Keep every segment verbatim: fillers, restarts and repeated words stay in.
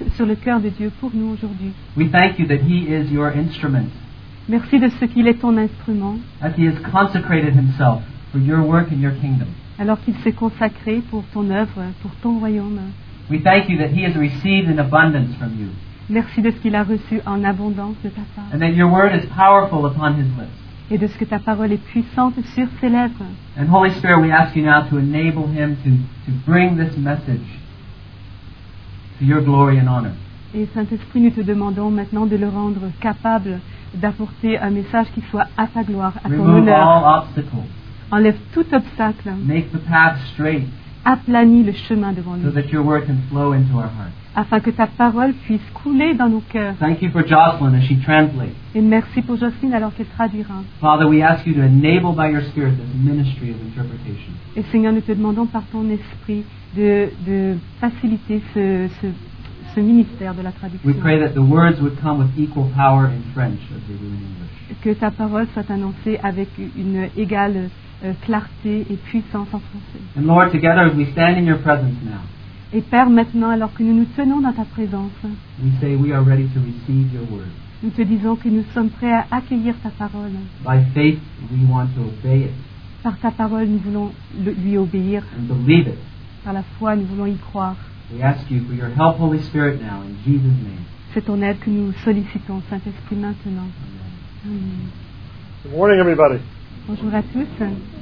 sur le cœur de Dieu pour nous aujourd'hui. We thank you that He is your instrument, Merci de ce qu'il est ton instrument, as He has consecrated Himself for your work in your kingdom. alors qu'il s'est consacré pour ton œuvre, pour ton royaume. We thank you that He has received in abundance from you, Merci de ce qu'il a reçu en abondance de ta part and that your word is powerful upon His lips. et de ce que ta parole est puissante sur ses lèvres. And Holy Spirit, we ask you now to enable Him to, to bring this message to your glory and honor. Et Saint-Esprit, nous te demandons maintenant de le rendre capable d'apporter un message qui soit à ta gloire, à ton Remove honneur. all obstacles. Enlève tout obstacle, Make the path straight aplanis le chemin devant so nous, that your word can flow into our hearts. afin que ta parole puisse couler dans nos cœurs. Thank you for Jocelyn as she translates. Et merci pour Jocelyne alors qu'elle traduira. Father, we ask you to enable by your Spirit this ministry of interpretation. Et Seigneur, nous te demandons par ton esprit de, de faciliter ce, ce, ce ministère de la traduction. We pray that the words would come with equal power in French as they do in English. Que ta parole soit annoncée avec une égale euh, clarté et puissance en français. And Lord, together as we stand in your presence now, Et Père, maintenant, alors que nous nous tenons dans ta présence, we say we are ready to receive your word. nous te disons que nous sommes prêts à accueillir ta parole. By faith, we want to obey it Par ta parole, nous voulons le- lui obéir. and believe it. Par la foi, nous voulons y croire. We ask you for your help, Holy Spirit, now in Jesus' name. C'est ton aide que nous sollicitons, Saint-Esprit, maintenant. Amen. Amen. Good morning, everybody. Bonjour à tous.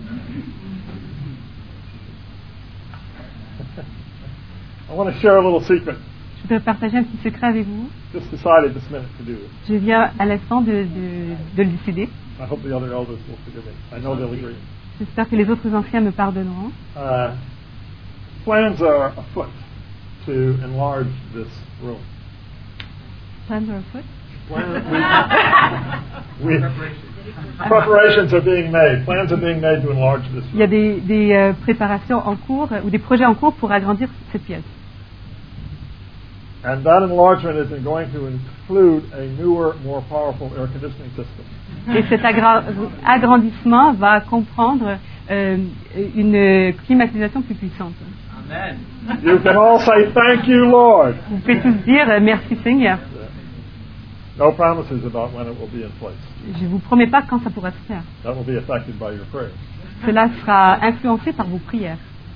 I want to share a little secret. Je voudrais partager un petit secret avec vous. Just decided this minute to do it. Je viens à l'instant de, de, de le décider. I hope the other elders will forgive me. I know they'll agree. J'espère que les autres anciens me pardonneront. Uh, plans are afoot to enlarge this room. Plans are afoot. We, we, preparations are being made. Plans are being made to enlarge this Il y a room. des, des euh, préparations en cours euh, ou des projets en cours pour agrandir cette pièce. And that enlargement is going to include a newer, more powerful air conditioning system. Et cet agra- agrandissement va comprendre euh, une climatisation plus puissante. Amen. You can all say, "Thank you, Lord." Vous pouvez tous dire euh, merci Seigneur. No promises about when it will be in place. Je ne vous promets pas quand ça pourra se faire. That will be affected by your prayers. Cela sera influencé par vos prières.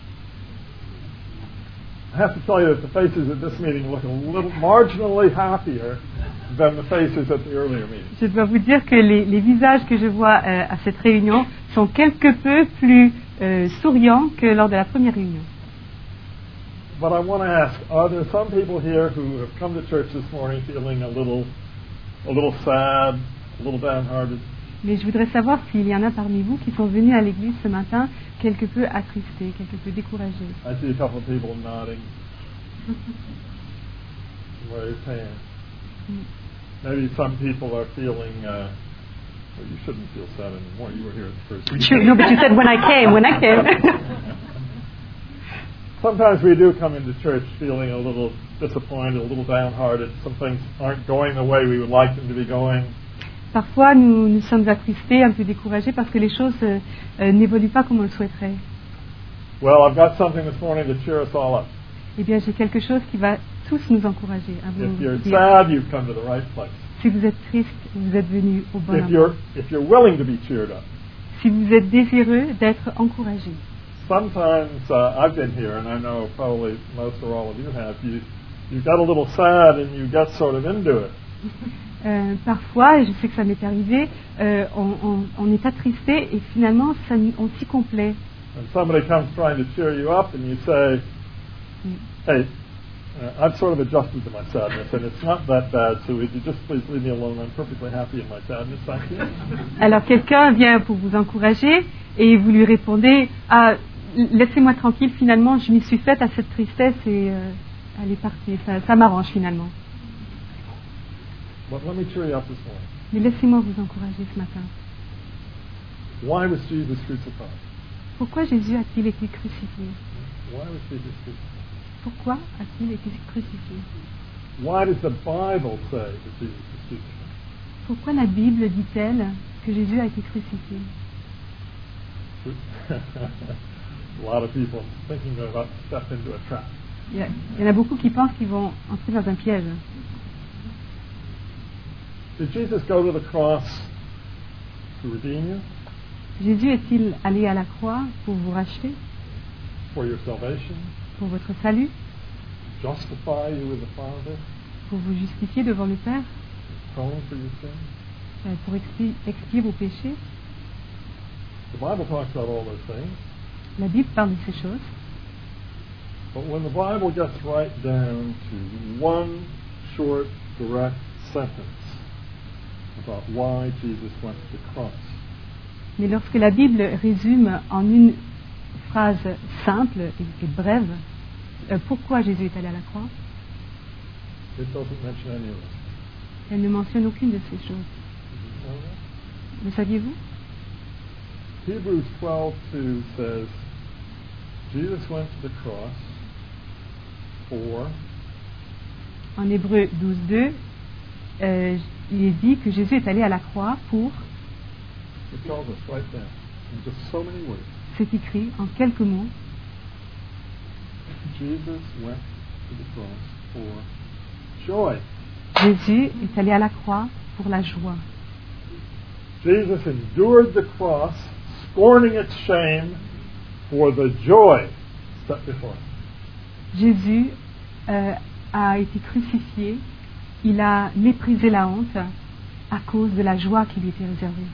I have to tell you that the faces at this meeting look a little marginally happier than the faces at the earlier meeting. Je dois vous dire que les, les visages que je vois euh, à cette réunion sont quelque peu plus euh, souriants que lors de la première réunion. But I want to ask, are there some people here who have come to church this morning feeling a little, a little sad, a little downhearted? Mais je voudrais savoir s'il y en a parmi vous qui sont venus à l'église ce matin quelque peu attristés, quelque peu découragés. I see a couple of people nodding. Raise hands. Maybe some people are feeling, uh, well, you shouldn't feel sad anymore. You were here at the first Sure, no, but you said when I came, when I came. Sometimes we do come into church feeling a little disappointed, a little downhearted. Some things aren't going the way we would like them to be going. Parfois, nous, nous sommes attristés, un peu découragés parce que les choses euh, euh, n'évoluent pas comme on le souhaiterait. Well, I've got something this morning to cheer us all up. Eh bien, j'ai quelque chose qui va tous nous encourager. À vous If you're dire. sad, you've come to the right place. Si vous êtes triste, vous êtes venu au bon If endroit. you're, if you're willing to be cheered up. Si vous êtes désireux d'être encouragé. Sometimes uh, I've been here, and I know probably most or all of you have. You you got a little sad, and you get sort of into it. Euh, parfois, et je sais que ça m'est arrivé, euh, on, on, on est attristé et finalement ça, on s'y complaît. And somebody comes trying to cheer you up, and you say, "Hey, uh, I've sort of adjusted to my sadness, and it's not that bad. So would you just please leave me alone? I'm perfectly happy in my sadness. Thank you." Alors quelqu'un vient pour vous encourager et vous lui répondez ah, laissez-moi tranquille, finalement je m'y suis faite à cette tristesse et euh, elle est partie, ça, ça m'arrange finalement. But let me cheer you up this morning. Mais laissez-moi vous encourager ce matin. Why was Jesus crucified? Pourquoi Jésus a-t-il été crucifié? Why was Jesus crucified? Pourquoi a-t-il été crucifié? Why does the Bible say that Jesus was crucified? Pourquoi la Bible dit-elle que Jésus a été crucifié? A lot of people thinking they're about to step into a trap. Il y, a, il y en a beaucoup qui pensent qu'ils vont entrer dans un piège. Did Jesus go to the cross to redeem you, Jésus est-il allé à la croix pour vous racheter, for your salvation, pour votre salut, to justify you with the Father, pour vous justifier devant le Père, atone for your sins? euh, pour expier, expier vos péchés? The Bible talks about all those things. La Bible parle de ces choses. But when the Bible gets right down to one short, direct sentence about why Jesus went to the cross, Mais lorsque la Bible résume en une phrase simple et, et brève euh, pourquoi Jésus est allé à la croix, it doesn't mention any of it. elle ne mentionne aucune de ces choses. Did you know that? Le saviez-vous? Hebrews twelve two says, Jesus went to the cross for En Hébreux douze deux, euh, il est dit que Jésus est allé à la croix pour, it tells us right there in just so many words. c'est écrit en quelques mots, Jesus went to the cross for joy. Jésus est allé à la croix pour la joie. Jesus endured the cross, scorning its shame, for the joy set before him. Jésus euh, a été crucifié, il a méprisé la honte à cause de la joie qui lui était réservée.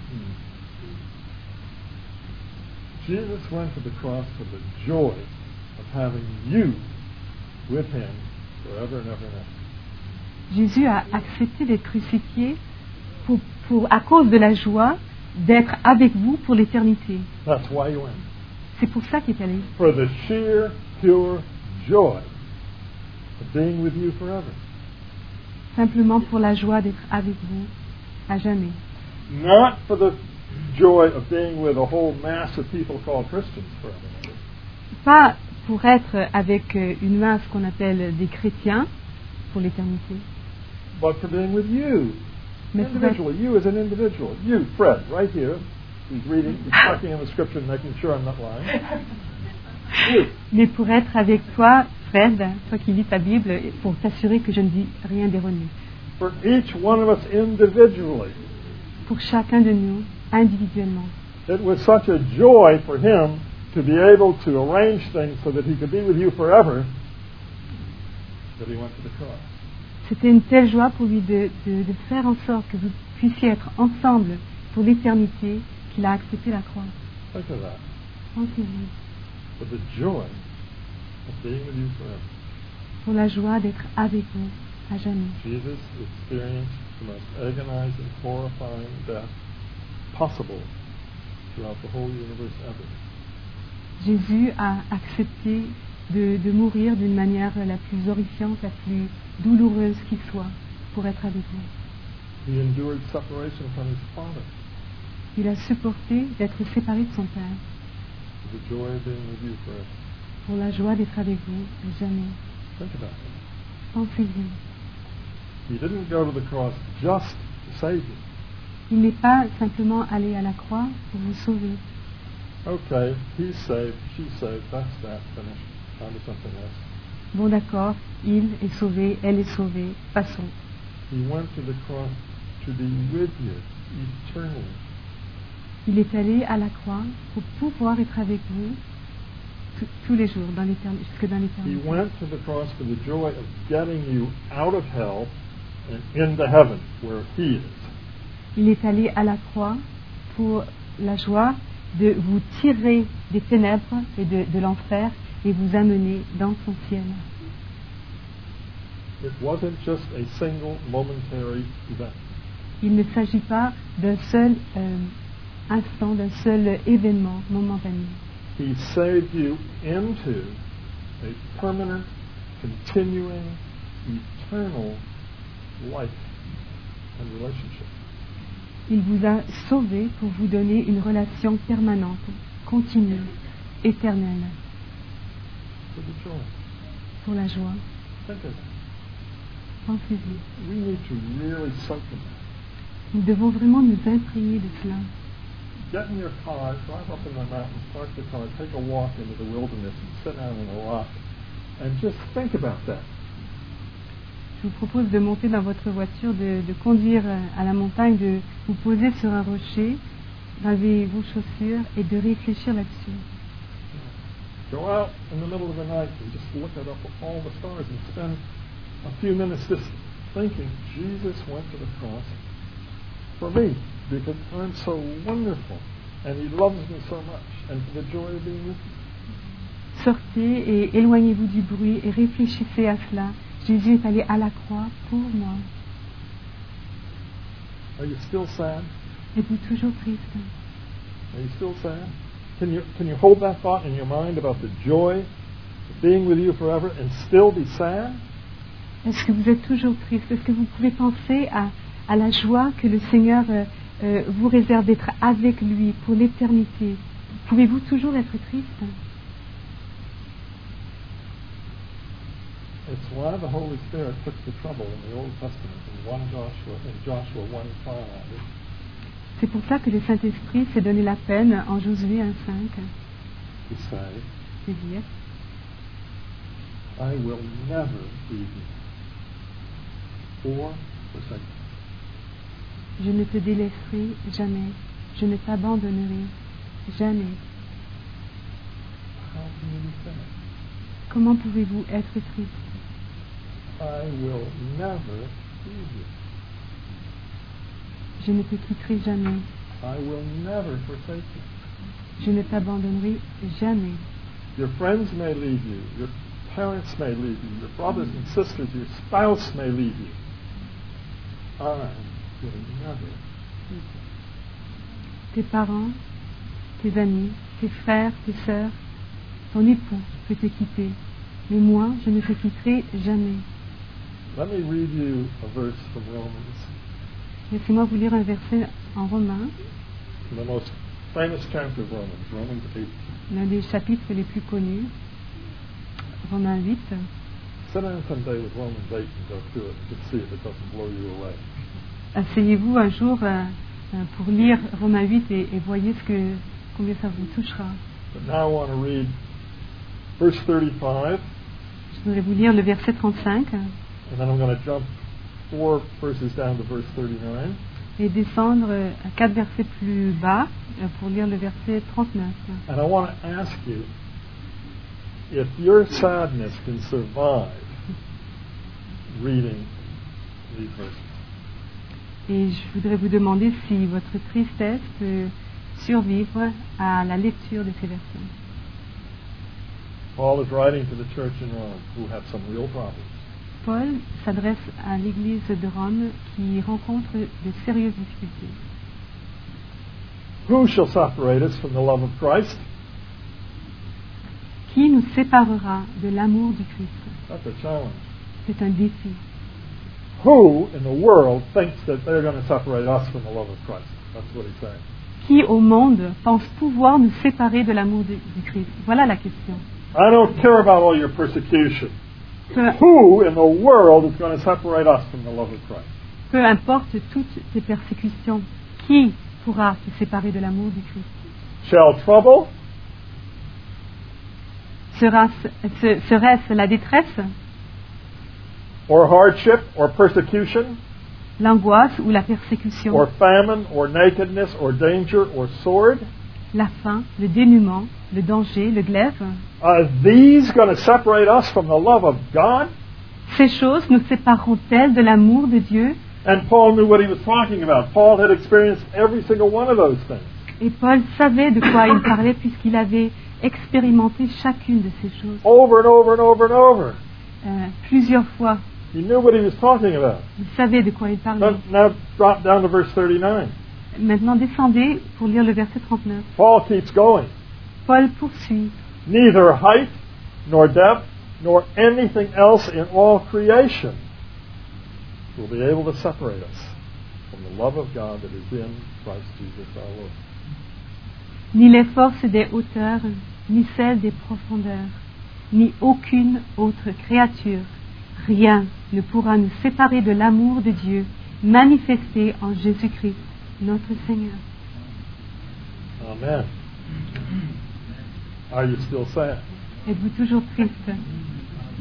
Jesus went to the cross for the joy of having you with him forever and ever and ever. Jésus a accepté d'être crucifié pour, pour, à cause de la joie d'être avec vous pour l'éternité. That's why he went. C'est pour ça qu'il est allé. For the sheer, pure joy of being with you forever. Simplement pour la joie d'être avec vous à jamais. Not for the joy of being with a whole mass of people called Christians forever and ever. Pas pour être avec euh, une masse qu'on appelle des chrétiens pour l'éternité. But for being with you, Mais pour être, individually, you as an individual. You, Fred, right here, who's reading, who's checking in the scripture and making sure I'm not lying. You. mais pour être avec toi, Fred, toi qui lis ta Bible, et pour t'assurer que je ne dis rien d'erroné. For each one of us individually. Pour chacun de nous, individuellement. It was such a joy for him to be able to arrange things so that he could be with you forever that he went to the cross. C'était une telle joie pour lui de, de, de faire en sorte que vous puissiez être ensemble pour l'éternité qu'il a accepté la croix. Think of that. Pensez-y. For the joy of being with you forever. Pour la joie d'être avec vous à jamais. Jesus experienced the most agonizing, horrifying death possible throughout the whole universe ever. Jésus a accepté de, de mourir d'une manière la plus horrifiante, la plus douloureuse qui soit, pour être avec vous. He endured separation from his Father Il a supporté d'être séparé de son Père, for the joy of being with you forever. pour la joie d'être avec vous à jamais. Think about it. Pensez-y. He didn't go to the cross just to save you. Il n'est pas simplement allé à la croix pour vous sauver. Okay, he's saved, she's saved, that's that, finished. On to something else. Bon d'accord, il est sauvé, elle est sauvée, passons. He went to the cross to be with you eternally. Il est allé à la croix pour pouvoir être avec vous tous- tous les jours, dans l'éternité, jusque dans He l'éternité. went to the cross for the joy of getting you out of hell and into heaven, where he is. Il est allé à la croix pour la joie de vous tirer des ténèbres et de, de l'enfer et vous amener dans son ciel. It wasn't just a single momentary event. Il ne s'agit pas d'un seul euh, instant, d'un seul événement momentané. He saved you into a permanent, continuing, eternal life and relationship. Il vous a sauvé pour vous donner une relation permanente, continue, éternelle, For the joy. pour la joie. Think of that. Pensez-y. We need to really soak in that. Nous devons vraiment nous imprégner de cela. Get in your car, drive up in the mountains, park the car, take a walk into the wilderness, and sit down on a rock and just think about that. Je vous propose de monter dans votre voiture, de, de conduire à la montagne, de vous poser sur un rocher, d'enlever vos chaussures et de réfléchir là-dessus. Go out in the middle of the night and just look at up all the stars and spend a few minutes just thinking, Jesus went to the cross for me because I'm so wonderful and He loves me so much and for the joy of being with you. Sortez et éloignez-vous du bruit et réfléchissez à cela. Jésus est allé à la croix pour moi. Are you still sad? Êtes-vous toujours triste? Are you still sad? Can you, can you hold that thought in your mind about the joy of being with you forever and still be sad? Est-ce que vous êtes toujours triste? Est-ce que vous pouvez penser à, à la joie que le Seigneur euh, euh, vous réserve d'être avec lui pour l'éternité? Pouvez-vous toujours être triste? It's why the Holy Spirit took the trouble in the Old Testament in one Joshua, in Joshua one five. C'est pour ça que le Saint-Esprit s'est donné la peine en Josué un cinq To say, de dire I will never leave you or forsake you. Je ne te délaisserai jamais, je ne t'abandonnerai jamais. How can you be sad? Comment pouvez-vous être triste? I will never leave you. Je ne te quitterai jamais, I will never forsake you. je ne t'abandonnerai jamais. Your friends may leave you. Your parents may leave you. Your brothers and sisters, your spouse may leave you. I will never leave you. Tes parents, tes amis, tes frères, tes sœurs, ton époux peut te quitter. Mais moi, je ne te quitterai jamais. Let me read you a verse from Romans, Laissez-moi vous lire un verset en Romains, the most famous chapter of Romans, Romans eight. l'un des chapitres les plus connus, Romains huit. Sit down someday with Romans eight and go through it and just see if it doesn't blow you away. Asseyez-vous un jour euh, euh, pour lire Romains huit et, et voyez ce que, combien ça vous touchera. But now I want to read verse thirty-five, Je voudrais vous lire le verset trente-cinq and then I'm going to jump four verses down to verse thirty-nine. et descendre euh, à quatre versets plus bas euh, pour lire le verset trente-neuf. And I want to ask you if your sadness can survive reading these verses. Et je voudrais vous demander si votre tristesse peut survivre à la lecture de ces versets. Paul is writing to the church in Rome who have some real problems. Paul s'adresse à l'église de Rome qui rencontre de sérieuses difficultés. Who shall separate us from the love of Christ? Qui nous séparera de l'amour du Christ? That's a challenge. C'est un défi. Who in the world thinks that they're going to separate us from the love of Christ? That's what he's saying. Qui au monde pense pouvoir nous séparer de l'amour de- du Christ? Voilà la question. I don't care about all your persecution. Peu, Who in the world is going to separate us from the love of Christ? peu importe toutes tes persécutions, qui pourra te séparer de l'amour du Christ? Shall trouble, Sera-ce, se- serait-ce la détresse, or hardship, or persecution, l'angoisse ou la persécution, or famine, or nakedness, or danger, or sword? la faim, le dénuement, le danger, le glaive? Are these going to separate us from the love of God? Ces choses nous sépareront-elles de l'amour de Dieu? And Paul knew what he was talking about. Paul had experienced every single one of those things. Et Paul savait de quoi il parlait puisqu'il avait expérimenté chacune de ces choses Over and over and over and over. euh, plusieurs fois. He knew what he was talking about. Il savait de quoi il parlait. Now, now drop down to verse thirty-nine. Maintenant, descendez pour lire le verset trente-neuf. Paul keeps going. Paul poursuit. Neither height, nor depth, nor anything else in all creation will be able to separate us from the love of God that is in Christ Jesus our Lord. Ni les forces des hauteurs, ni celles des profondeurs, ni aucune autre créature, rien ne pourra nous séparer de l'amour de Dieu manifesté en Jésus-Christ, notre Seigneur. Amen. Are you still sad? Êtes-vous toujours triste?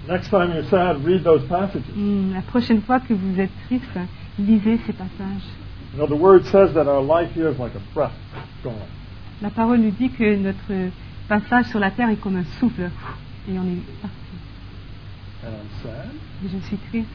Next time you're sad, read those passages. Hmm, La prochaine fois que vous êtes triste, lisez ces passages. You know, the Word says that our life here is like a breath gone. La parole nous dit que notre passage sur la terre est comme un souffle, et on est parti. And I'm sad. Et je suis triste.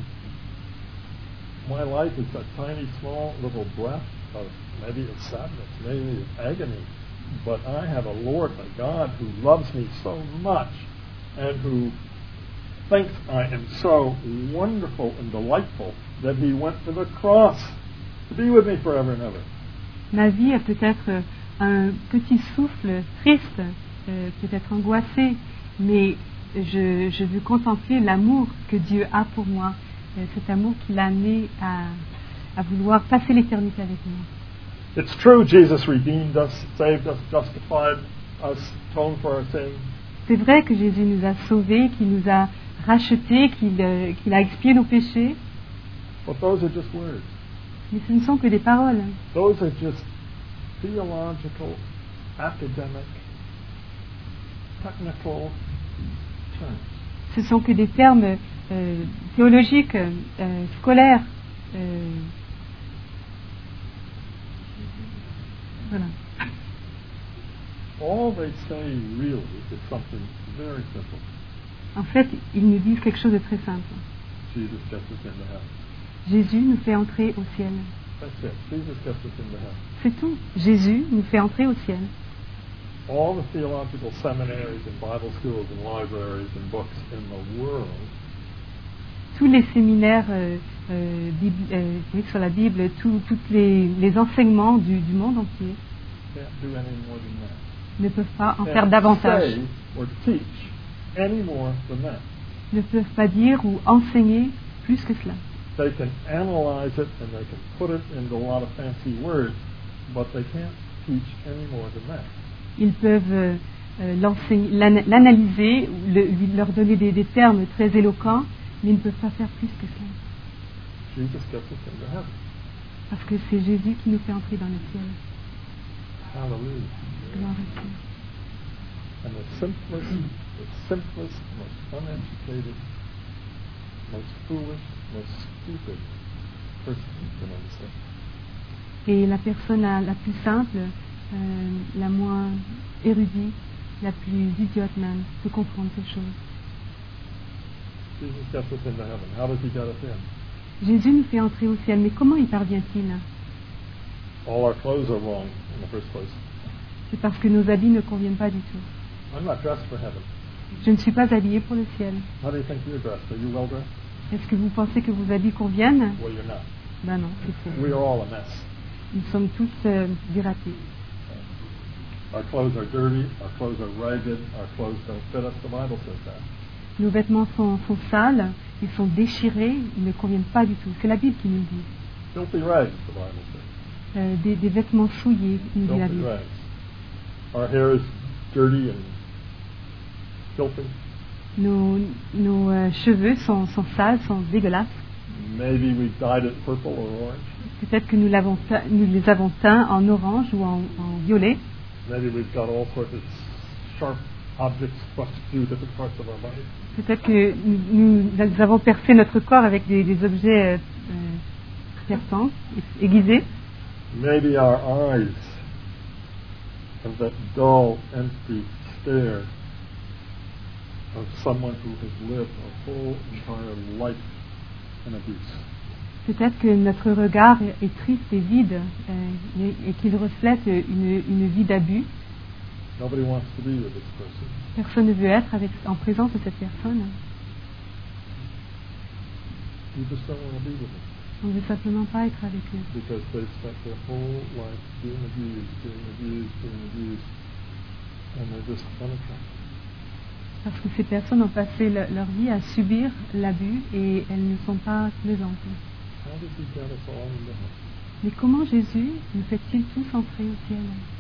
My life is a tiny, small little breath of maybe of sadness, maybe of agony. But I have a Lord, a God who loves me so much and who thinks I am so wonderful and delightful that he went to the cross to be with me forever and ever. Ma vie est peut-être un petit souffle triste, euh, peut-être angoissé, mais je, je veux contempler l'amour que Dieu a pour moi, euh, cet amour qui l'a amené à, à vouloir passer l'éternité avec moi. It's true, Jesus redeemed us, saved us, justified us, atoned for our sins. C'est vrai que Jésus nous a sauvés, qu'il nous a rachetés, qu'il, euh, qu'il a expié nos péchés, But those are just words. mais ce ne sont que des paroles. Those are just theological, academic, technical terms. Ce sont que des termes euh, théologiques, euh, scolaires. euh, voilà. All they say really is something very simple. En fait, ils nous disent quelque chose de très simple. Jesus gets us into heaven. Jésus nous fait entrer au ciel. That's it. Jesus gets us into heaven. C'est tout. Jésus nous fait entrer au ciel. All the theological seminaries and Bible schools and libraries and books in the world Tous les séminaires euh, euh, bibli- euh, oui, sur la Bible, tous tous les, les enseignements du, du monde entier can't do any more than that. ne peuvent pas en faire Can't davantage. say or teach any more than that. Ne peuvent pas dire ou enseigner plus que cela. They can analyze it and they can put it into a lot of fancy words, but they can't teach any more than that. Ils peuvent euh, euh, l'enseigner- l'ana- l'analyser, ou le- lui- leur donner des, des termes très éloquents, mais ils ne peuvent pas faire plus que cela. Jesus gets us into heaven. Parce que c'est Jésus qui nous fait entrer dans le ciel. Hallelujah. Gloire à Dieu. And the simplest, the simplest, most uneducated, most foolish, most stupid person can understand. Et la personne la, la plus simple, euh, la moins érudite, la plus idiote même, peut comprendre ces choses. Jesus gets us into heaven. How does he get us in? Jésus nous fait entrer au ciel, mais comment y parvient-il? All our clothes are wrong in the first place. C'est parce que nos habits ne conviennent pas du tout. I'm not dressed for heaven. Je ne suis pas habillée pour le ciel. How do you think you're dressed? Are you well dressed? Est-ce que vous pensez que vos habits conviennent? Well, you're not. Ben non, c'est faux. We are all a mess. Nous sommes tous euh, dératés. Our clothes are dirty. Our clothes are ragged. Our clothes don't fit us. The Bible says that. Nos vêtements sont, sont sales, ils sont déchirés, ils ne conviennent pas du tout. C'est la Bible qui nous le dit. Filthy rags, the Bible says. Euh, des, des vêtements souillés, nous dit la Filthy Bible. rags. Our hair is dirty and filthy. Nos, nos euh, cheveux sont, sont sales, sont dégueulasses. Maybe we dyed it purple or orange. Peut-être que nous, l'avons teint- nous les avons teints en orange ou en, en violet. Maybe we've got all sorts of sharp objects thrust through different parts of our body. Peut-être que nous, nous avons percé notre corps avec des, des objets euh, euh, perçants, aiguisés. Maybe our eyes have that dull, empty stare of someone who has lived a whole entire life in abuse. Peut-être que notre regard est, est triste et vide euh, et, et qu'il reflète une, une vie d'abus. Nobody wants to be with this person. Personne ne veut être avec, en présence de cette personne. You just don't want to be with them On ne veut simplement pas être avec eux. because they've spent their whole life being abused, being abused, being abused, and they're just unattractive. Parce que ces personnes ont passé le- leur vie à subir l'abus et elles ne sont pas plaisantes. How did he get us all into heaven? Mais comment Jésus nous fait-il tous entrer au ciel?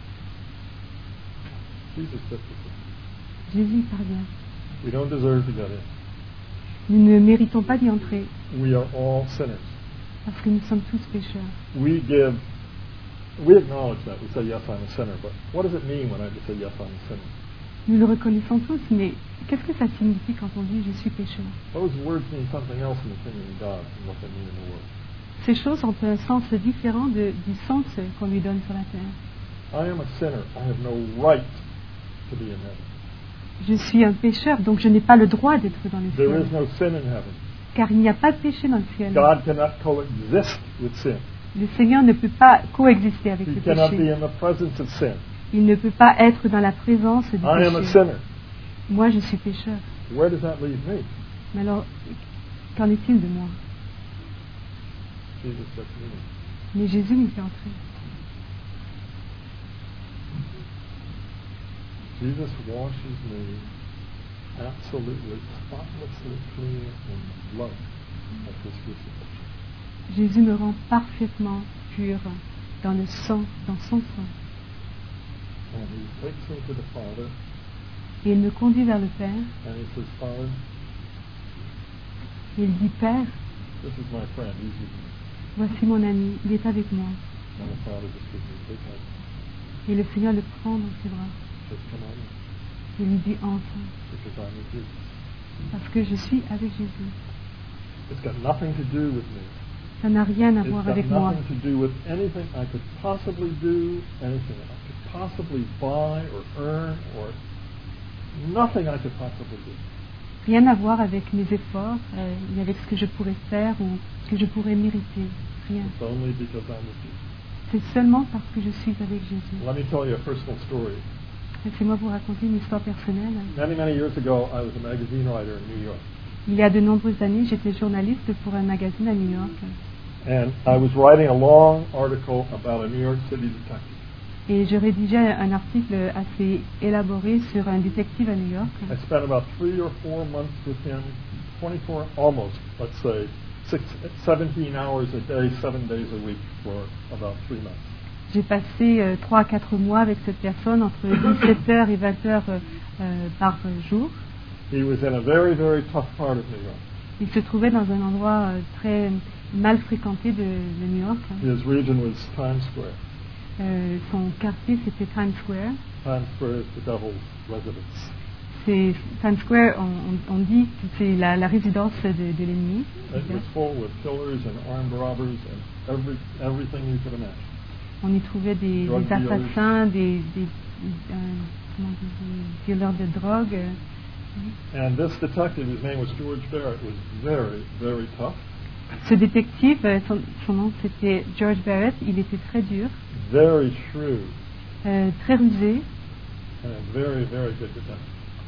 Jesus gets us Jésus y parvient. in. We don't deserve to get in. Nous ne méritons pas d'y entrer We are all sinners. parce que nous sommes tous pécheurs. We give, we acknowledge that. We say, yes, I'm a sinner. But what does it mean when I just say, yes, I'm a sinner? Nous le reconnaissons tous, mais qu'est-ce que ça signifie quand on dit « je suis pécheur » ? Those words mean something else in the kingdom of God than what they mean in the world. Ces choses ont un sens différent de, du sens qu'on lui donne sur la terre. I am a sinner. I have no right to be in heaven. Je suis un pécheur, donc je n'ai pas le droit d'être dans le There ciel. is no sin in heaven. Car il n'y a pas de péché dans le ciel. God cannot coexist with sin. Le Seigneur ne peut pas coexister avec He le cannot be péché. in the presence of sin. Il ne peut pas être dans la présence du I am a péché. sinner. Moi, je suis pécheur. Where does that leave me? Mais alors, qu'en est-il de moi ? Jesus said to me, Mais Jésus m'y fait entrer. Jesus washes me absolutely, spotlessly clean in the blood of his crucifixion. Jésus me rend parfaitement pur dans le sang, dans son sang. And he takes me to the Father, Et il me conduit vers le Père. and he says, Father, Et il dit, Père, this is my friend, he's with me. voici mon ami, il est avec moi. And the Father just gives me a big hug. Et le Seigneur le prend dans ses bras. Says, come on in, Et lui dit, enfin, because I'm with Jesus. parce que je suis avec Jésus. It's got nothing to do with me. Ça n'a rien à It's voir got avec moi. nothing to do with anything I could possibly do, anything I could possibly buy or earn, or nothing I could possibly do. Rien à voir avec mes efforts, euh, ni avec ce que je pourrais faire ou ce que je pourrais mériter. Rien. It's only because I'm with Jesus. C'est seulement parce que je suis avec Jésus. Let me tell you a personal story. Laissez-moi vous raconter une histoire personnelle. Many, many years ago, I was a magazine writer in New York. Il y a de nombreuses années, j'étais journaliste pour un magazine à New York. And I was writing a long article about a New York City detective. Et je rédigeais un article assez élaboré sur un détective à New York. I spent about three or four months with him, twenty-four, almost, let's say, six, seventeen hours a day, seven days a week for about three months. J'ai passé euh, trois à quatre mois avec cette personne, entre dix-sept heures et vingt heures euh, euh, par jour. He was in a very, very tough part of New York. Il se trouvait dans un endroit euh, très mal fréquenté de, de New York. His region was Times Square. Euh, son quartier, c'était Times Square. Times Square is the devil's residence. C'est, Times Square, on, on, on dit que c'est la, la résidence de, de l'ennemi. It was full with killers and armed robbers and every, everything you could imagine. On y trouvait des, Drug des dealers. assassins, des, des, euh, comment on dit, des dealers de drogue. euh. And this detective, his name was George Barrett, was very, very tough, Ce détective, euh, son, son nom c'était George Barrett, il était très dur, very shrewd, euh, très rusé and a very, very good detective,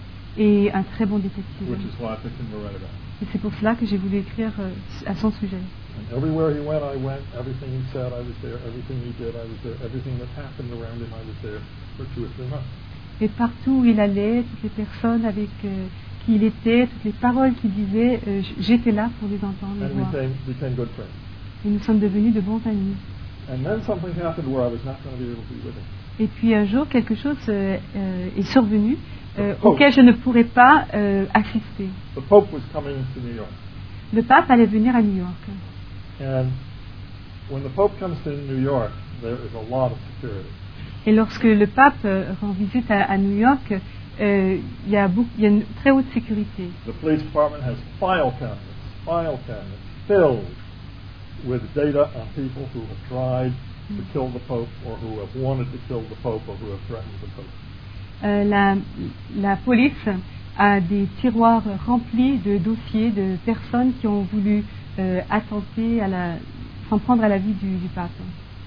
et un très bon détective. which is why I picked him to write about. Et c'est pour cela que j'ai voulu écrire euh, à son sujet. And everywhere he went, I went. Everything he said, I was there. Everything he did, I was there. Everything that happened around him, I was there for two or three months. Et partout où il allait, toutes les personnes avec euh, qui il était, toutes les paroles qu'il disait, euh, j- j'étais là pour les entendre, les And we voir. became, became good friends. Et nous sommes devenus de bons amis. And then something happened where I was not going to be able to be with him. Et puis un jour, quelque chose euh, euh, est survenu euh, Oh. auquel je ne pourrais pas euh, assister. The Pope was coming to New York. Le pape allait venir à New York. And when the Pope comes to New York, there is a lot of security. Et lorsque le pape euh, rend visite à, à New York, euh, il y a beaucoup, il y a une très haute sécurité. The police department has file cabinets, file cabinets filled with data on people who have tried to kill the Pope or who have wanted to kill the Pope or who have threatened the Pope. Euh, la, la police a des tiroirs remplis de dossiers de personnes qui ont voulu euh, attenter à la, s'en prendre à la vie du, du pape.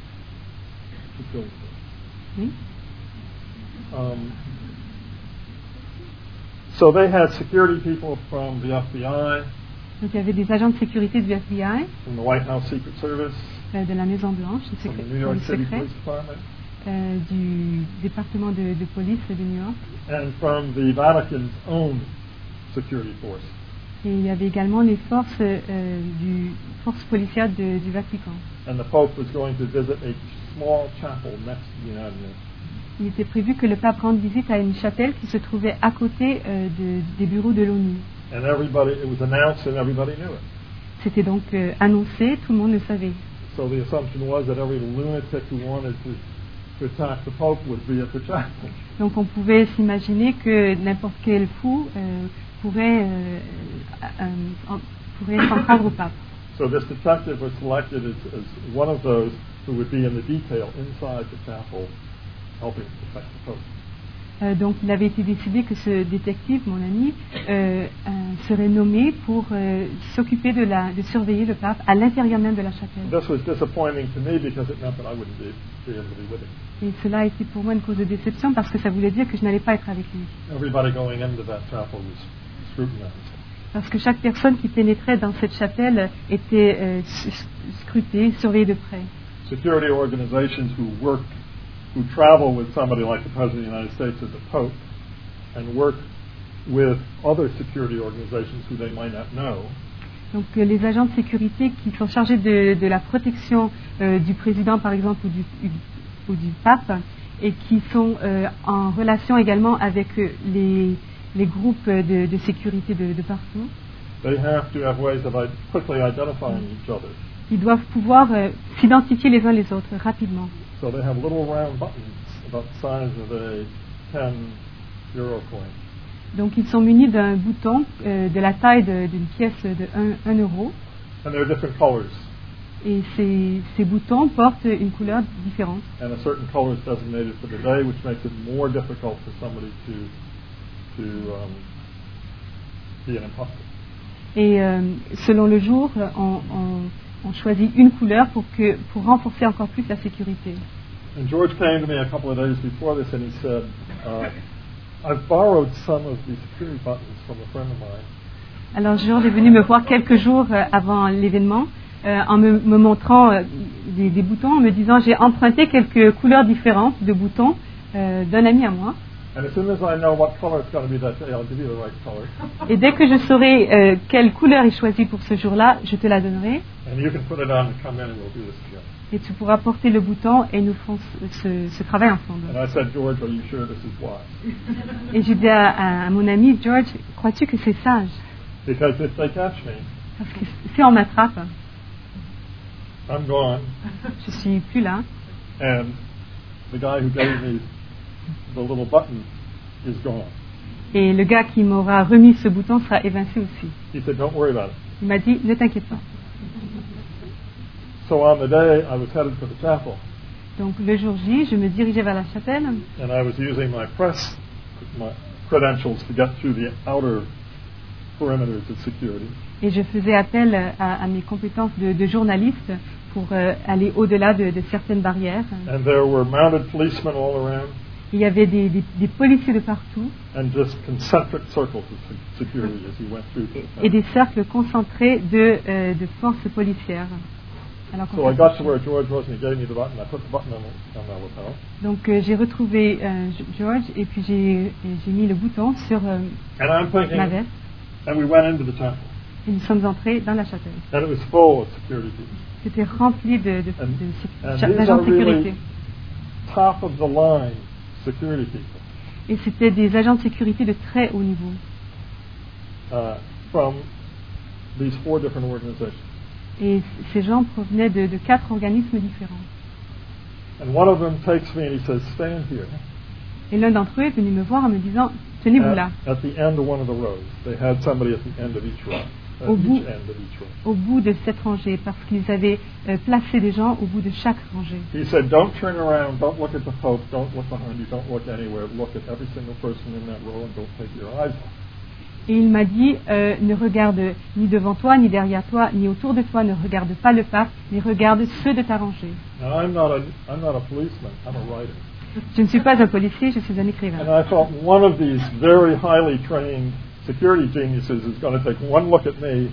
To kill the Pope. Oui. Um, so they had security people from the F B I, Donc il y avait des agents de sécurité du F B I, from the White House Secret Service, euh, de la Maison Blanche, du from secret, the New York du, City secret, Police Department, euh, du département de, de police de New York. and from the Vatican's own security force. Et il y avait également les forces, euh, du, forces policières de- du Vatican. And the Pope was going to visit a small chapel next to the United Nations. Il était prévu que le pape rende visite à une chapelle qui se trouvait à côté euh, de- des bureaux de l'ONU. And everybody, it was announced and everybody knew it. C'était donc euh, annoncé, tout le monde le savait. So the assumption was that every lunatic who wanted to to attack the Pope would be at the chapel. Donc on pouvait s'imaginer que n'importe quel fou euh, pourrait, euh, euh, en- pourrait s'en prendre au pape. So this detective was selected as, as one of those who would be in the detail inside the chapel helping to protect the Pope. Euh, donc il avait été décidé que ce détective, mon ami, euh, euh, serait nommé pour euh, s'occuper de, la, de surveiller le pape à l'intérieur même de la chapelle. This was disappointing to me because it meant that I wouldn't be, be able to be with him. Et cela a été pour moi une cause de déception parce que ça voulait dire que je n'allais pas être avec lui. Everybody going into that chapel was scrutinized. Parce que chaque personne qui pénétrait dans cette chapelle était euh, s- scrutée, surveillée de près. Security organizations who work, who travel with somebody like the President of the United States or the Pope, and work with other security organizations who they might not know, Donc euh, les agents de sécurité qui sont chargés de, de la protection euh, du président par exemple ou du, ou du pape et qui sont euh, en relation également avec euh, les, les groupes de, de sécurité de, de partout, they have to have ways of i- quickly identifying each other. ils doivent pouvoir euh, s'identifier les uns les autres rapidement. So they have little round buttons about the size of a ten euro coin. Donc ils sont munis d'un bouton euh, de la taille de- d'une pièce de un euro And there are different colors, et ces, ces boutons portent une couleur différente. and a certain color is designated for the day, which makes it more difficult for somebody to to um, be an imposter. Et euh, selon le jour, on, on- on choisit une couleur pour, que, pour renforcer encore plus la sécurité. And George came to me a couple of days before this, and he said, uh, "I've borrowed some of the security buttons from a friend of mine, Alors Georges est venu me voir quelques jours euh, avant l'événement euh, en me, me montrant euh, des, des boutons, en me disant j'ai emprunté quelques couleurs différentes de boutons euh, d'un ami à moi. and as soon as I know what color it's going to be that day, I'll give you the right color, Et dès que je saurai euh, quelle couleur il choisit pour ce jour-là, je te la donnerai and you can put it on and come in, and we'll do this together." et tu pourras porter le bouton et nous ferons ce, ce- ce travail ensemble. And I said, "George, are you sure this is wise? Et j'ai dit à, à- à mon ami George, crois-tu que c'est sage? Because if they catch me, Parce que si on m'attrape, I'm gone, je suis plus là. and the guy who gave me the little button is gone." Et le gars qui m'aura remis ce bouton sera évincé aussi. He said, "Don't worry about it." Il m'a dit, ne t'inquiète pas. So on the day, I was headed for the chapel, Donc le jour J, je me dirigeais vers la chapelle and I was using my press my credentials to get through the outer perimeters of security. et je faisais appel à, à mes compétences de, de journaliste pour euh, aller au-delà de, de certaines barrières. And there were mounted policemen all around, Il y avait des, des- des policiers de partout and just concentric circles of se- security as you went through to the et chapel. des cercles concentrés de, euh, de forces policières. Alors qu'on So I got to s'approchait. where George was, and he gave me the button. I put the button on, on my lapel, Donc euh, j'ai retrouvé euh, George et puis j'ai et j'ai mis le bouton sur euh, and I'm thinking, ma veste and we went into the temple, et nous sommes entrés dans la chapelle. and it was full of security people. C'était rempli de, de, And, de sé- and cha- these d'agents are de sécurité. really top of the line security people Et c'était des agents de sécurité de très haut niveau, uh, from these four different organizations. et c- ces gens provenaient de, de quatre organismes différents. And one of them takes me and he says, "Stand here." Et l'un d'entre eux est venu me voir en me disant, tenez-vous là, At, at the end of one of the rows, they had somebody at the end of each row, at Au each bout. end of each row. au bout de cette rangée, parce qu'ils avaient euh, placé des gens au bout de chaque rangée. He said, "Don't turn around, don't look at the Pope, don't look behind you, don't look anywhere. Look at every single person in that row and don't take your eyes off." Et il m'a dit, euh, ne regarde ni devant toi, ni derrière toi, ni autour de toi, ne regarde pas le pape, mais regarde ceux de ta rangée. Now I'm not a I'm not a policeman, I'm a writer. Je ne suis pas un policier, je suis un And écrivain. I thought one of these very highly trained security geniuses is going to take one look at me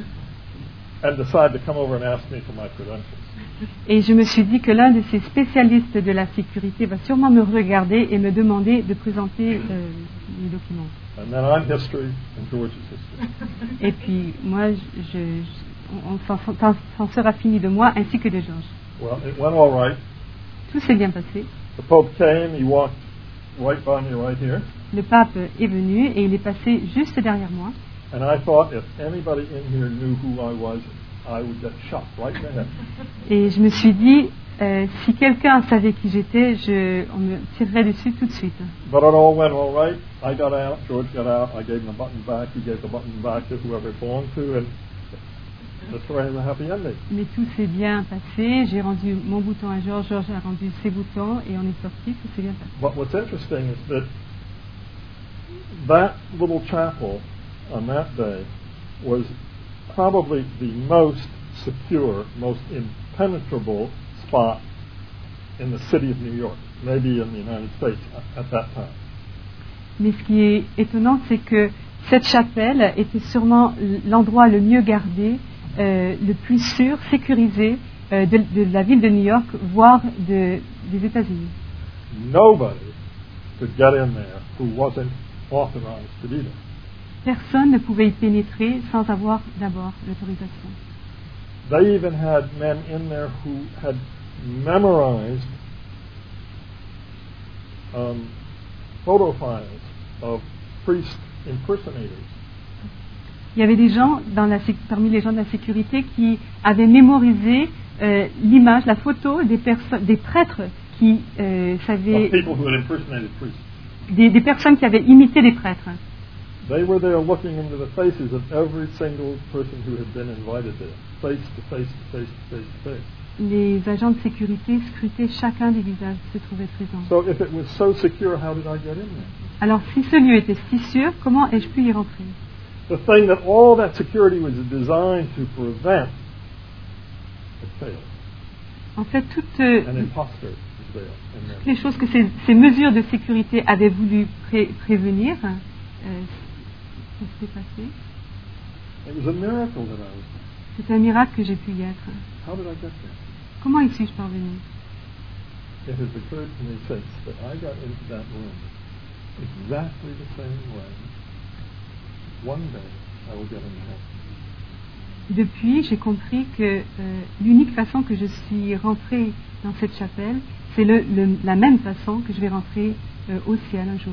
and decide to come over and ask me for my credentials. Et je me suis dit que l'un de ces spécialistes de la sécurité va sûrement me regarder et me demander de présenter euh, mes documents. And then I'm history and George is history. Et puis moi, je, je- on s'en, s'en- s'en sera fini de moi ainsi que de Georges. Well, it went all right. Tout s'est bien passé. The Pope came, he walked right by me right here. Le pape est venu et il est passé juste derrière moi. And I thought if anybody in here knew who I was, I would get shot right in the head. Et je me suis dit, euh, si quelqu'un savait qui j'étais, je, on me tirerait dessus tout de suite. But it all went all right. I got out, George got out, I gave him the button back, he gave the button back to whoever it belonged to, and the story has a happy ending. Mais tout s'est bien passé. J'ai rendu mon bouton à Georges, Georges a rendu ses boutons et on est sorti. Tout s'est bien passé. But what's interesting is that that little chapel on that day was probably the most secure, most impenetrable spot in the city of New York, maybe in the United States at, at that time. Mais ce qui est étonnant, c'est que cette chapelle était sûrement l'endroit le mieux gardé, euh, le plus sûr, sécurisé euh, de, de la ville de New York, voire de, des États-Unis. Nobody could get in there who wasn't authorized to be there. Personne ne pouvait y pénétrer sans avoir d'abord l'autorisation. They even had men in there who had memorized um, photo files of priest impersonators. Il y avait des gens dans la, parmi les gens de la sécurité qui avaient mémorisé euh, l'image, la photo des, perso- des prêtres qui euh, savaient, Of people who had impersonated priests. des, des personnes qui avaient imité des prêtres. They were there looking into the faces of every single person who had been invited there, face to face to face to face to face. Les agents de sécurité scrutaient chacun des visages qui se trouvaient présents. So if it was so secure, how did I get in there? Alors, si ce lieu était si sûr, comment ai-je pu y rentrer? The thing that all that security was designed to prevent had failed. En fait, toutes, euh, An imposter was there. in there. toutes les choses que ces, ces mesures de sécurité avaient voulu pré- prévenir, euh, ça s'est passé. It was a miracle that I was there. C'est un miracle que j'ai pu y être. How did I get there? Comment y suis-je parvenu? It has occurred to me since that I got into that room exactly the same way. One day I will get into heaven. Depuis, j'ai compris que euh, l'unique façon que je suis rentrée dans cette chapelle, c'est le, le, la même façon que je vais rentrer euh, au ciel un jour.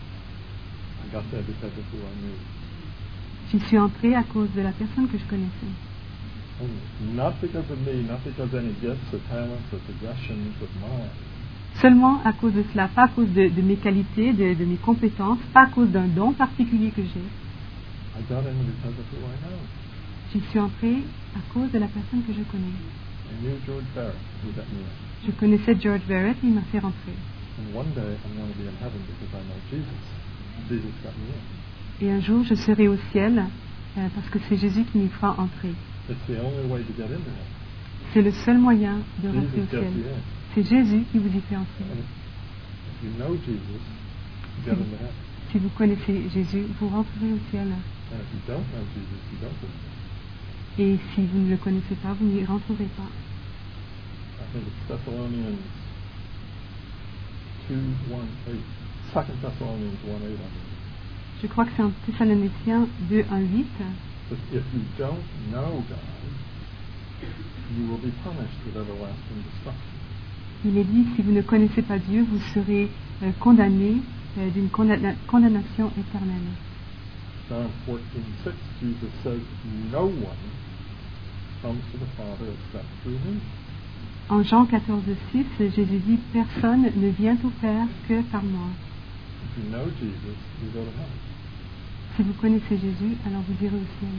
I got there because of who I knew. J'y suis entrée à cause de la personne que je connaissais. Only. Not because of me, not because any gifts or talents or possessions of mine. Seulement à cause de cela, pas à cause de, de mes qualités, de, de mes compétences, pas à cause d'un don particulier que j'ai. I got in because of who I know. J'y suis entrée à cause de la personne que je connais. I knew George Barrett who got me in. Je connaissais George Barrett et il m'a fait rentrer. And one day I'm going to be in heaven because I know Jesus. Jesus got me in. Et un jour, je serai au ciel euh, parce que c'est Jésus qui m'y fera entrer. It's the only way to get into heaven. C'est le seul moyen de rentrer Jesus au gets ciel. you in. C'est Jésus qui vous y fait entrer. And if you know Jesus, you get into heaven. Si vous connaissez Jésus, vous rentrerez au ciel. And if you don't know Jesus, you don't go there. Et si vous ne le connaissez pas, vous n'y rentrerez pas. I think it's Thessalonians two, one, eight. Second Thessalonians one, eight. I think. Je crois que c'est en Thessaloniciens deux, un, huit. But if you don't know God, you will be punished with everlasting destruction. Il est dit, si vous ne connaissez pas Dieu, vous serez euh, condamné euh, d'une condamna- condamnation éternelle. John fourteen six, Jesus says, no one comes to the Father except through me. En Jean quatorze, six, Jésus dit, personne ne vient au Père que par moi. If you know Jesus, you go to heaven. Si vous connaissez Jésus, alors vous irez au ciel.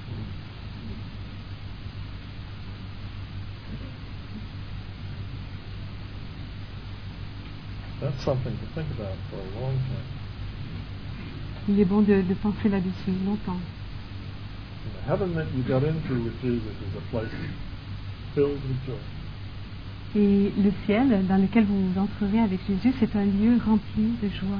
That's something to think about for a long time. Il est bon de, de penser là-dessus longtemps. And the heaven that you got into with Jesus is a place filled with joy. Et le ciel dans lequel vous entrerez avec Jésus, c'est un lieu rempli de joie.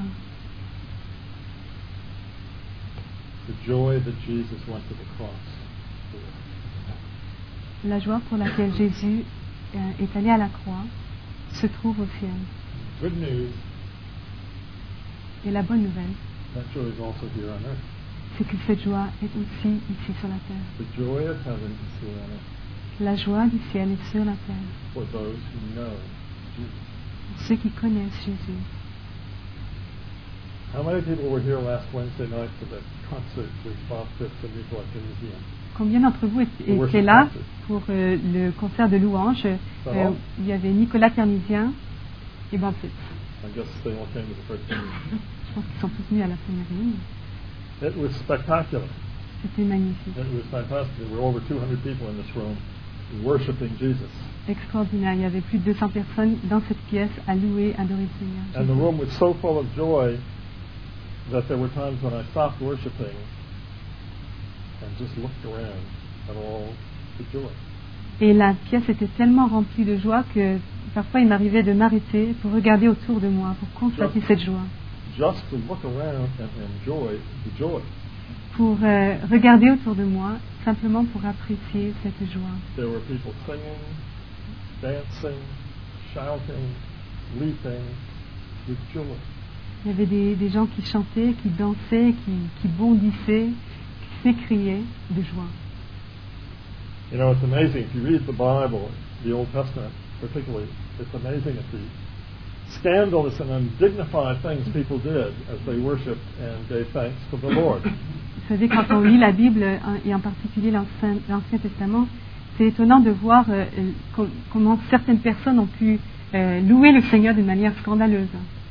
The joy that Jesus went to the cross for. La joie pour laquelle Jésus euh, est allé à la croix se trouve au ciel. Good news, Et la bonne nouvelle, that joy is also here on earth. c'est que cette joie est aussi ici sur la terre. The joy of heaven is here on earth La joie du ciel est sur la terre. for those who know Jesus. Pour ceux qui connaissent Jésus. How many people were here last Wednesday night for the concert with Bob Phipps and Nicolette in the museum? combien d'entre vous étaient, étaient là pour euh, le concert de louanges euh, Ça Il y avait Nicolas Termisien et Ben Fitz. I guess they all came to the first meeting. Je pense qu'ils sont tous venus à la première ligne. It was spectacular. C'était magnifique, It was fantastic. There were over two hundred people in this room worshiping Jesus. extraordinaire. Il y avait plus de deux cents personnes dans cette pièce à louer, adorer le Seigneur. And the room was so full of joy that there were times when I stopped worshiping and just looked around at all the joy. Et la pièce était tellement remplie de joie que parfois il m'arrivait de m'arrêter pour regarder autour de moi, pour constater cette joie, Just to look around and enjoy the joy. pour euh, regarder autour de moi, simplement pour apprécier cette joie. There were people singing, dancing, shouting, leaping with joy. Il y avait des, des gens qui chantaient, qui dansaient, qui, qui bondissaient, qui s'écriaient de joie. You know, it's amazing. If you read the Bible, the Old Testament particularly, it's amazing at the scandalous and undignified things people did as they worshipped and gave thanks to the Lord. Vous savez, quand on lit la Bible, hein, et en particulier l'Ancien, l'Ancien Testament, c'est étonnant de voir euh, com- comment certaines personnes ont pu euh, louer le Seigneur d'une manière scandaleuse.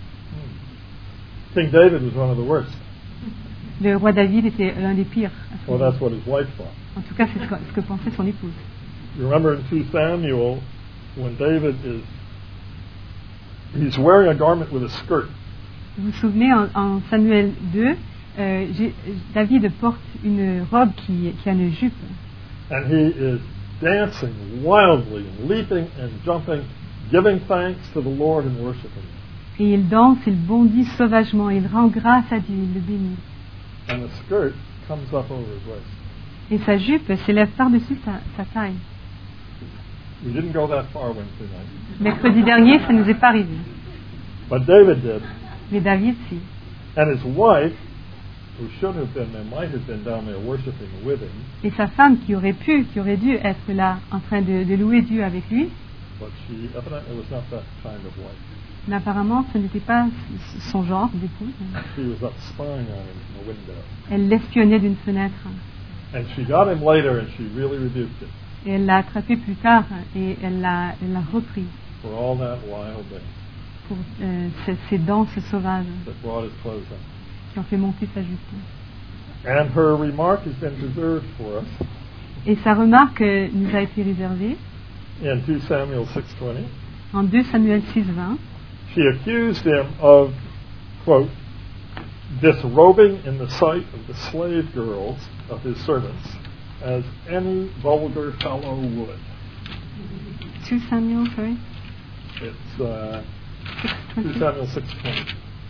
King David was one of the worst. Le roi David était l'un des pires. à ce Well, moment. that's what his wife thought. En tout cas, c'est ce que, ce que pensait son épouse. You remember in Second Samuel when David is he's wearing a garment with a skirt. Vous vous souvenez, en, en Samuel deux, euh, j'ai- David porte une robe qui, qui a une jupe. And he is dancing wildly, leaping and jumping, giving thanks to the Lord and worshiping Him. Et il danse, il bondit sauvagement, il rend grâce à Dieu, il le bénit. And the skirt comes up over his waist. Et sa jupe s'élève par-dessus sa, sa taille. We didn't go that far Wednesday night. Mercredi dernier, ça ne nous est pas arrivé. But David did. Mais David, si. And his wife, who should have been there, might have been down there worshiping with him, Et sa femme, qui aurait pu, qui aurait dû être là, en train de, de louer Dieu avec lui, but she evidently was not that kind of wife. mais apparemment, ce n'était pas son genre d'épouse. She was up spying on him from the window. Elle l'espionnait d'une fenêtre. And she got him later and she really rebuked him Et elle l'a attrapé plus tard et elle l'a, elle l'a repris for all that wild dance pour euh, ces, ces danses sauvages that brought his clothes up. qui ont fait monter sa jupe. And her remark has been preserved for us Et sa remarque euh, nous a été réservée in Second Samuel six twenty. en deux Samuel six vingt. She accused him of, quote, disrobing in the sight of the slave girls of his servants, as any vulgar fellow would. deux Samuel, sorry, It's uh, six Second twenty. Samuel six twenty.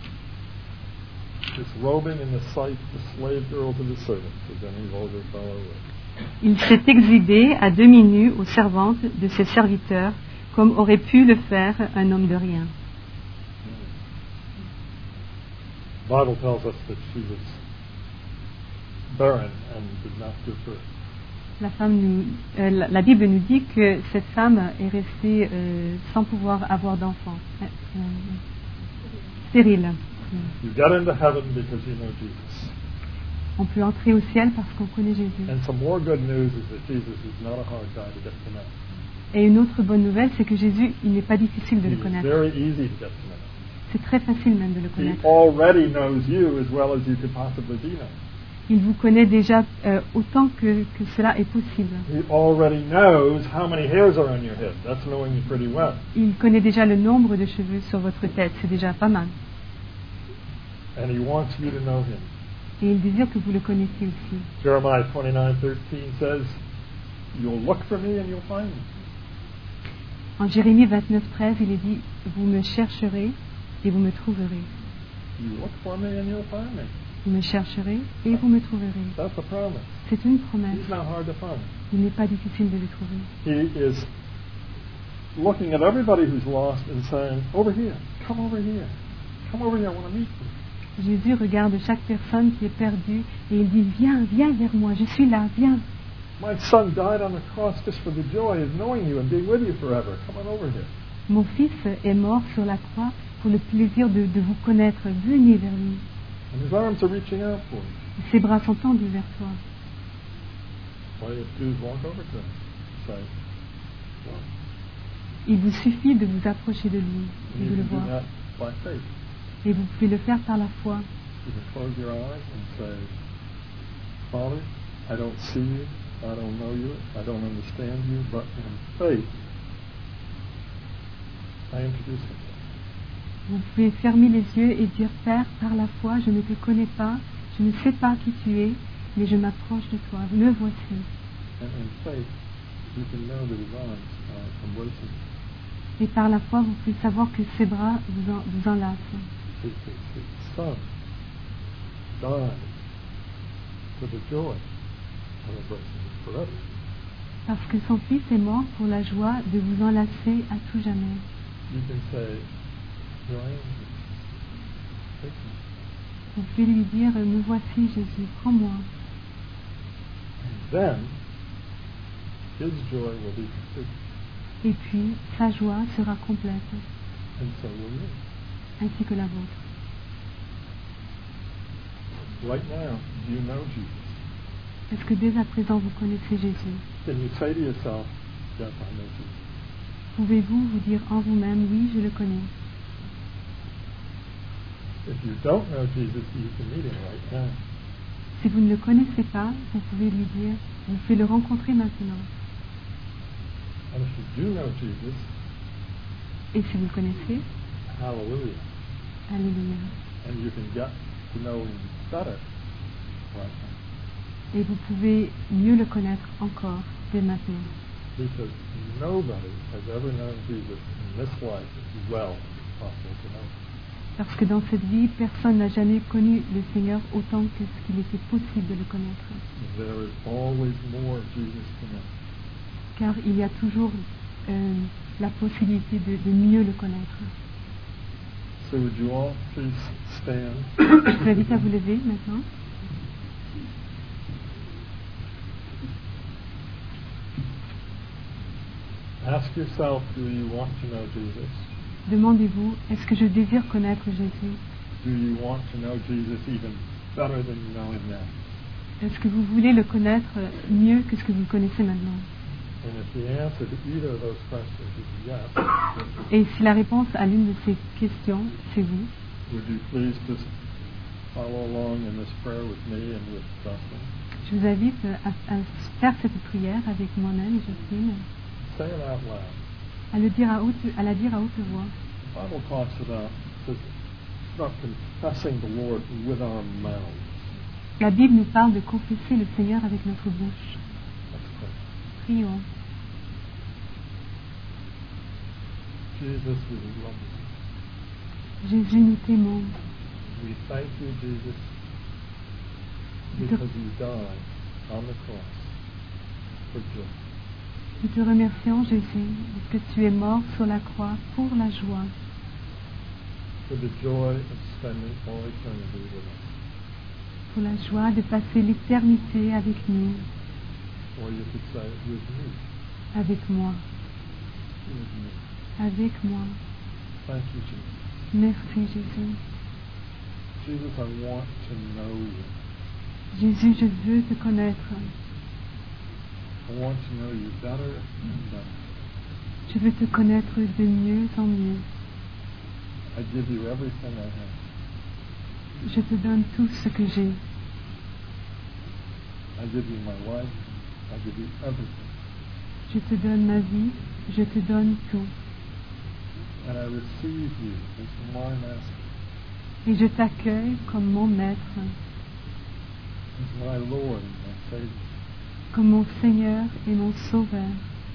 Disrobing in the sight of the slave girls of his servants, as any vulgar fellow would. Il s'est exhibé à demi nu aux servantes de ses serviteurs, comme aurait pu le faire un homme de rien. The Bible tells us that she was barren and did not give birth. La, femme nous, euh, la, la Bible nous dit que cette femme est restée euh, sans pouvoir avoir d'enfant, euh, euh, stérile. You get into heaven because you know Jesus. On peut entrer au ciel parce qu'on connaît Jésus. And some more good news is that Jesus is not a hard guy to get to know. Et une autre bonne nouvelle, c'est que Jésus, il n'est pas difficile de He le is connaître. very easy to get to know. C'est très facile même de le He connaître. already knows you as well as you could possibly be known. Il vous connaît déjà euh, autant que, que cela est possible. He already knows how many hairs are on your head. That's knowing you pretty well. Il connaît déjà le nombre de cheveux sur votre tête. C'est déjà pas mal. And he wants you to know him. Et il désire que vous le connaissiez aussi. Jeremiah twenty-nine thirteen says, you'll look for me and you'll find me. En Jérémie vingt-neuf treize, il est dit, vous me chercherez et vous me trouverez. You look for me and you'll find me. Vous me chercherez et vous me trouverez. That's a promise. C'est une promesse. He's not hard to find. Il n'est pas difficile de le trouver. He is looking at everybody who's lost and saying, over here, come over here. Come over here, I want to meet you. Jésus regarde chaque personne qui est perdue et il dit, viens, viens vers moi, je suis là, viens. My son died on the cross just for the joy of knowing you and being with you forever. Come on over here. Mon fils est mort sur la croix pour le plaisir de, de vous connaître. Venez vers lui. And his arms are reaching out for you. Ses bras sont tendus vers toi. All you have to do is walk over to him. Say, well, Il vous suffit de vous approcher de lui and et you de le can do voir. that by faith. Et vous pouvez le faire par la foi. You can close your eyes and say, Father, I don't see you, I don't know you, I don't understand you, but in faith, I introduce myself. Vous pouvez fermer les yeux et dire, Père, par la foi, je ne te connais pas, je ne sais pas qui tu es, mais je m'approche de toi. Me voici. And in faith, you can know that his arms are embracing you. Et par la foi, vous pouvez savoir que ses bras vous, en, vous enlacent. His, his, his son died for the joy of embracing you forever. Parce que son fils est mort pour la joie de vous enlacer à tout jamais. You can say, Here I am. Take me. Vous pouvez lui dire, me voici Jésus, prends-moi. And then, his joy will be complete, Et puis, sa joie sera complète, and so will you. ainsi que la vôtre. Right now, do you know Jesus? Est-ce que dès à présent vous connaissez Jésus? Can you say to yourself, Yes, I know Jesus? Pouvez-vous vous dire en vous-même, oui, je le connais? If you don't know Jesus, you can meet him right now. Si vous ne le connaissez pas, vous pouvez lui dire, vous pouvez le rencontrer maintenant. And if you do know Jesus, Et si vous le connaissez, hallelujah. alléluia. And you can get to know him better right now. Et vous pouvez mieux le connaître encore dès maintenant. Because nobody has ever known Jesus in this life as well as possible to know him. Parce que dans cette vie, personne n'a jamais connu le Seigneur autant que ce qu'il était possible de le connaître. There is always more of Jesus to know. Car il y a toujours euh, la possibilité de, de mieux le connaître. So would you all please stand? Je vous invite à vous lever maintenant. Ask yourself, do you want to know Jesus? Demandez-vous, est-ce que je désire connaître Jésus? Do you want to know Jesus even better than you know him now? Est-ce que vous voulez le connaître mieux que ce que vous le connaissez maintenant? And if the answer to either of those questions is yes, Et si la réponse à l'une de ces questions, c'est oui, would you please just follow along in this prayer with me and with Dustin? je vous invite à, à faire cette prière avec moi-même et Justine, Say it out loud. à, le dire à, haute, à la dire à haute voix. The Bible talks about, says, about confessing the Lord with our mouths. La Bible nous parle de confesser le Seigneur avec notre bouche. Let's pray. Prions. Jesus, we love you. Jésus, nous t'aimons. We thank you, Jesus, because you died on the cross for joy. Nous te remercions, Jésus, parce que tu es mort sur la croix pour la joie, For the joy of spending all eternity with us. pour la joie de passer l'éternité avec nous, Or you could say, with me. avec moi, With me. avec moi. Thank you, Jesus. Merci, Jésus. Jesus, I want to know you. Jésus, je veux te connaître. I want to know you better and better. Je veux te connaître de mieux en mieux. I give you everything I have. Je te donne tout ce que j'ai. I give you my life. I give you everything. Je te donne ma vie. Je te donne tout. And I receive you as my master, Et je t'accueille comme mon maître, as my Lord and my Savior. comme mon Seigneur et mon Sauveur.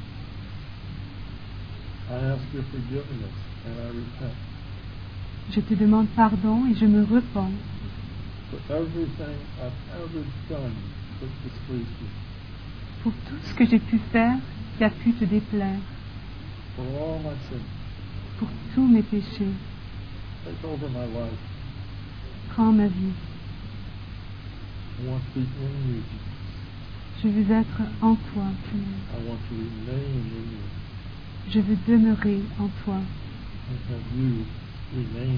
I ask your forgiveness and I repent Je te demande pardon et je me repens for everything I've ever done that displeased you, pour tout ce que j'ai pu faire qui a pu te déplaire, for all my sins. pour tous mes péchés. Take over my life. Prends ma vie. I want to be in you, Jesus. Je veux être en toi, Seigneur. I want to remain in you Je veux demeurer en toi and have you remain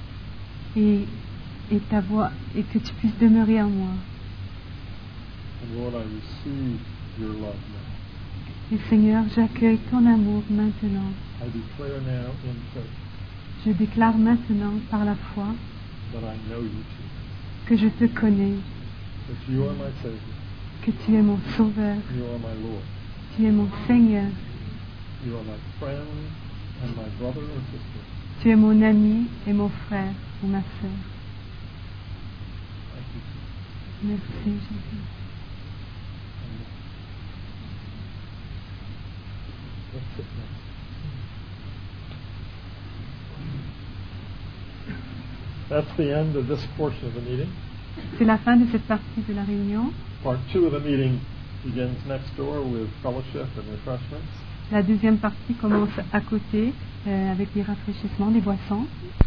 in me. et, et ta voix et que tu puisses demeurer en moi. And Lord, I receive your love now. Et Seigneur, j'accueille ton amour maintenant. I declare now in faith Je déclare maintenant par la foi that I know you, Jesus. que je te connais, That you are my Savior. que tu es mon Sauveur, You are my Lord. tu es mon Seigneur, You are my friend and my brother or sister. tu es mon ami et mon frère ou ma sœur. Thank you, Jesus. Merci Jésus. Let's sit now. That's the end of this portion of the meeting. C'est la fin de cette partie de la réunion. Part two of the meeting begins next door with fellowship and refreshments. La deuxième partie commence à côté euh, avec les rafraîchissements, des boissons.